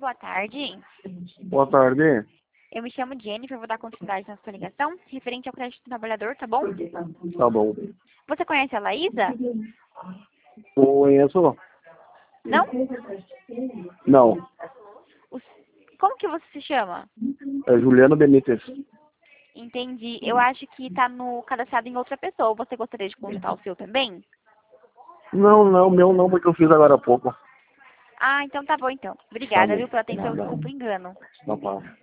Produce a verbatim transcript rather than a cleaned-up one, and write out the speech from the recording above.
boa tarde. Boa tarde. Eu me chamo Jennifer, vou dar continuidade na sua ligação, referente ao crédito do trabalhador, tá bom? Tá bom. Você conhece a Laísa? Conheço? Não? Não. Os- Como que você se chama? É Juliano Benítez. Entendi. Eu acho que tá no cadastrado em outra pessoa. Você gostaria de consultar o seu também? Não, não, meu não, porque eu fiz agora há pouco. Ah, então tá bom então. Tá Obrigada, bom. viu, pela atenção. Nada. Desculpa o engano. Tá bom.